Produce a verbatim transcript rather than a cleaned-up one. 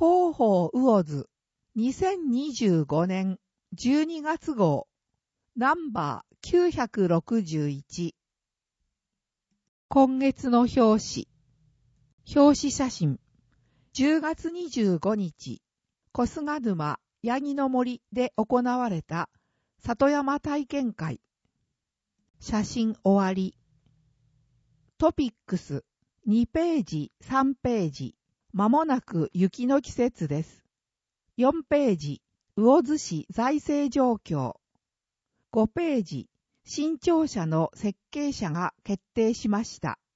広報魚津にせんにじゅうごねんじゅうにがつ号ナンバーきゅうひゃくろくじゅういち。今月の表紙表紙写真じゅうがつにじゅうごにち小菅沼ヤギの森で行われた里山体験会。写真終わり。トピックスにページさんページまもなく雪の季節です。よんページ魚津市財政状況。ごページ新庁舎の設計者が決定しました。